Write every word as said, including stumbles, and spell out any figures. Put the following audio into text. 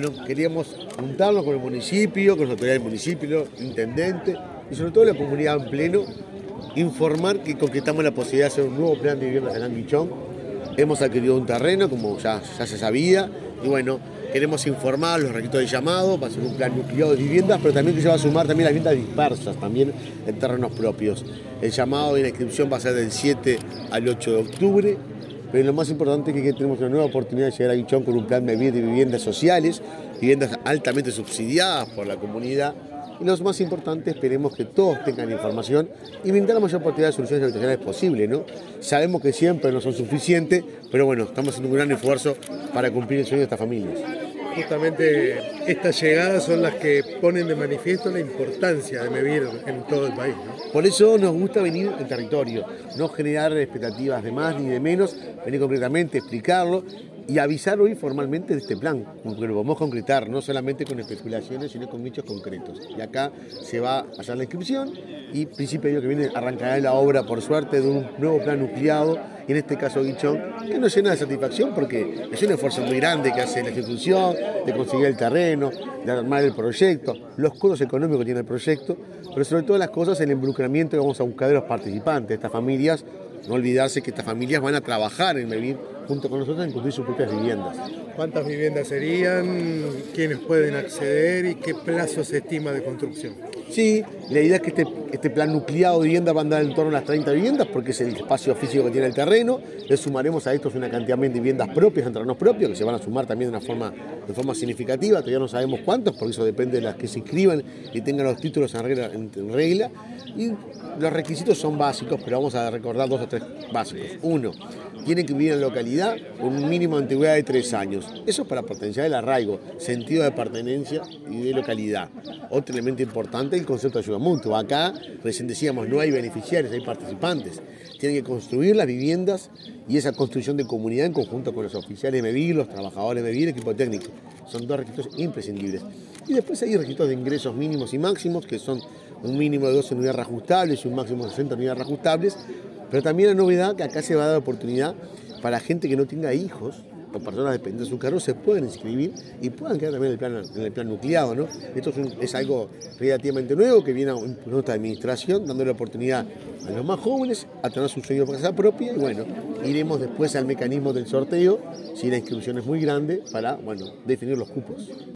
bueno, queríamos juntarnos con el municipio, con la autoridad del municipio, intendente y sobre todo la comunidad en pleno, informar que concretamos la posibilidad de hacer un nuevo plan de viviendas en Anguichón. Hemos adquirido un terreno, como ya, ya se sabía, y bueno, queremos informar los requisitos de llamado para hacer un plan nucleado de viviendas, pero también que se va a sumar también las viviendas dispersas, también en terrenos propios. El llamado y la inscripción va a ser del siete al ocho de octubre, pero lo más importante es que tenemos una nueva oportunidad de llegar a Anguichón con un plan de viviendas sociales, viviendas altamente subsidiadas por la comunidad. Y lo más importante, esperemos que todos tengan información y brindar la mayor cantidad de soluciones habitacionales posible, ¿no? Sabemos que siempre no son suficientes, pero bueno, estamos haciendo un gran esfuerzo para cumplir el sueño de estas familias. Justamente estas llegadas son las que ponen de manifiesto la importancia de MEVIR en todo el país, ¿no? Por eso nos gusta venir al territorio, no generar expectativas de más ni de menos, venir concretamente, explicarlo y avisar hoy formalmente de este plan, porque lo vamos a concretar, no solamente con especulaciones, sino con hechos concretos. Y acá se va a hacer la inscripción y principio de año que viene arrancará la obra, por suerte, de un nuevo plan nucleado, y en este caso Anguichón, que nos llena de satisfacción porque es un esfuerzo muy grande que hace la institución, de conseguir el terreno, de armar el proyecto, los costos económicos que tiene el proyecto, pero sobre todas las cosas el involucramiento que vamos a buscar de los participantes, de estas familias. No olvidarse que estas familias van a trabajar en MEVIR junto con nosotros en construir sus propias viviendas. ¿Cuántas viviendas serían? ¿Quiénes pueden acceder? ¿Y qué plazo se estima de construcción? Sí, la idea es que este, este plan nucleado de vivienda va a andar en torno a las treinta viviendas porque es el espacio físico que tiene el terreno. Le sumaremos a estos una cantidad de viviendas propias, en terrenos propios, que se van a sumar también de una forma, de forma significativa. Todavía no sabemos cuántos, porque eso depende de las que se inscriban y tengan los títulos en regla. En, en regla. Y los requisitos son básicos, pero vamos a recordar dos o tres básicos. Uno, tienen que vivir en la localidad con un mínimo de antigüedad de tres años. Eso es para potenciar el arraigo, sentido de pertenencia y de localidad. Otro elemento importante, el concepto de ayuda mutua. Acá, recién decíamos, no hay beneficiarios, hay participantes. Tienen que construir las viviendas y esa construcción de comunidad en conjunto con los oficiales de MEVIR, los trabajadores de MEVIR, equipo técnico. Son dos requisitos imprescindibles. Y después hay requisitos de ingresos mínimos y máximos, que son un mínimo de doce unidades reajustables y un máximo de sesenta unidades reajustables. Pero también la novedad que acá se va a dar oportunidad para gente que no tenga hijos o personas dependientes de su cargo se pueden inscribir y puedan quedar también en el plan, en el plan nucleado, ¿no? Esto es, un, es algo relativamente nuevo que viene a nuestra administración, dando la oportunidad a los más jóvenes a tener su sueño por casa propia y bueno, iremos después al mecanismo del sorteo si la inscripción es muy grande para, bueno, definir los cupos.